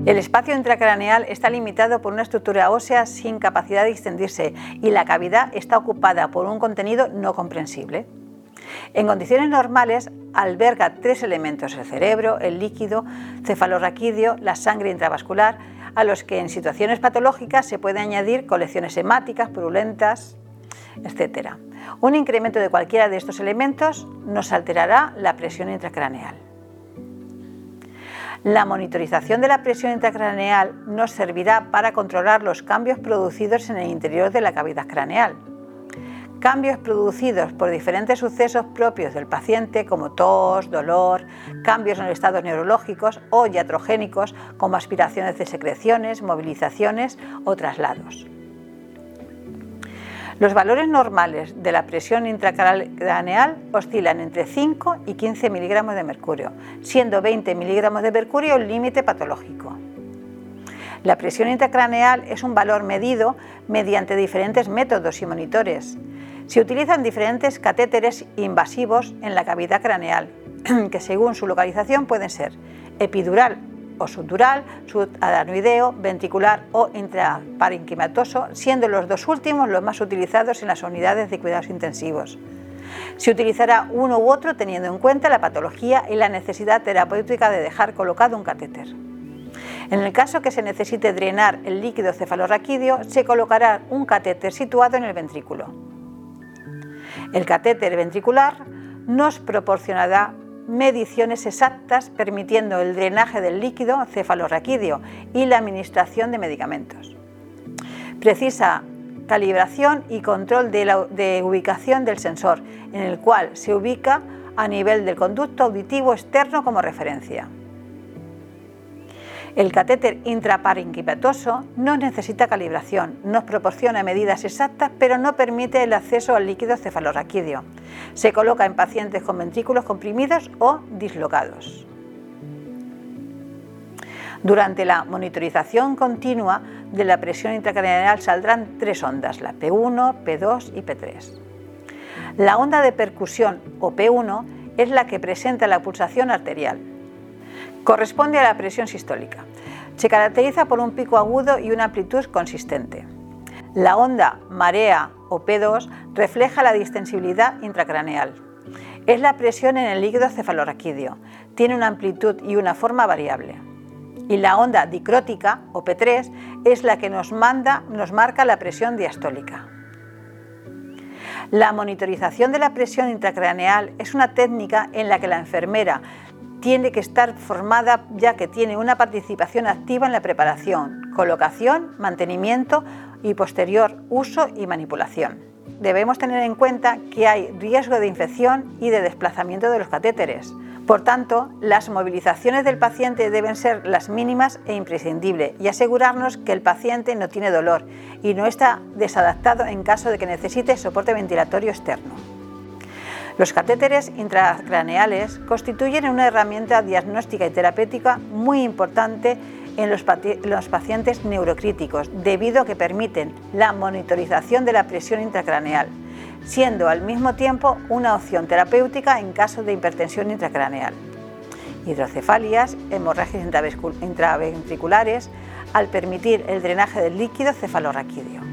El espacio intracraneal está limitado por una estructura ósea sin capacidad de extendirse y la cavidad está ocupada por un contenido no comprensible. En condiciones normales alberga 3 elementos: el cerebro, el líquido cefalorraquídeo, la sangre intravascular, a los que en situaciones patológicas se puede añadir colecciones hemáticas, purulentas, etc. Un incremento de cualquiera de estos elementos nos alterará la presión intracraneal. La monitorización de la presión intracraneal nos servirá para controlar los cambios producidos en el interior de la cavidad craneal. Cambios producidos por diferentes sucesos propios del paciente como tos, dolor, cambios en los estados neurológicos o iatrogénicos como aspiraciones de secreciones, movilizaciones o traslados. Los valores normales de la presión intracraneal oscilan entre 5 y 15 miligramos de mercurio, siendo 20 miligramos de mercurio el límite patológico. La presión intracraneal es un valor medido mediante diferentes métodos y monitores. Se utilizan diferentes catéteres invasivos en la cavidad craneal, que según su localización pueden ser epidural o subdural, subadenoideo, ventricular o intraparenquimatoso, siendo los dos últimos los más utilizados en las unidades de cuidados intensivos. Se utilizará uno u otro teniendo en cuenta la patología y la necesidad terapéutica de dejar colocado un catéter. En el caso que se necesite drenar el líquido cefalorraquídeo, se colocará un catéter situado en el ventrículo. El catéter ventricular nos proporcionará mediciones exactas permitiendo el drenaje del líquido cefalorraquídeo y la administración de medicamentos. Precisa calibración y control de ubicación del sensor, en el cual se ubica a nivel del conducto auditivo externo como referencia. El catéter intraparenquimatoso no necesita calibración, nos proporciona medidas exactas, pero no permite el acceso al líquido cefalorraquídeo. Se coloca en pacientes con ventrículos comprimidos o dislocados. Durante la monitorización continua de la presión intracraneal saldrán 3 ondas, la P1, P2 y P3. La onda de percusión, o P1, es la que presenta la pulsación arterial. Corresponde a la presión sistólica. Se caracteriza por un pico agudo y una amplitud consistente. La onda marea o P2 refleja la distensibilidad intracraneal. Es la presión en el líquido cefalorraquídeo. Tiene una amplitud y una forma variable. Y la onda dicrótica o P3 es la que nos marca la presión diastólica. La monitorización de la presión intracraneal es una técnica en la que la enfermera tiene que estar formada, ya que tiene una participación activa en la preparación, colocación, mantenimiento y posterior uso y manipulación. Debemos tener en cuenta que hay riesgo de infección y de desplazamiento de los catéteres. Por tanto, las movilizaciones del paciente deben ser las mínimas e imprescindibles y asegurarnos que el paciente no tiene dolor y no está desadaptado en caso de que necesite soporte ventilatorio externo. Los catéteres intracraneales constituyen una herramienta diagnóstica y terapéutica muy importante en los pacientes neurocríticos, debido a que permiten la monitorización de la presión intracraneal, siendo al mismo tiempo una opción terapéutica en caso de hipertensión intracraneal, hidrocefalias, hemorragias intraventriculares, al permitir el drenaje del líquido cefalorraquídeo.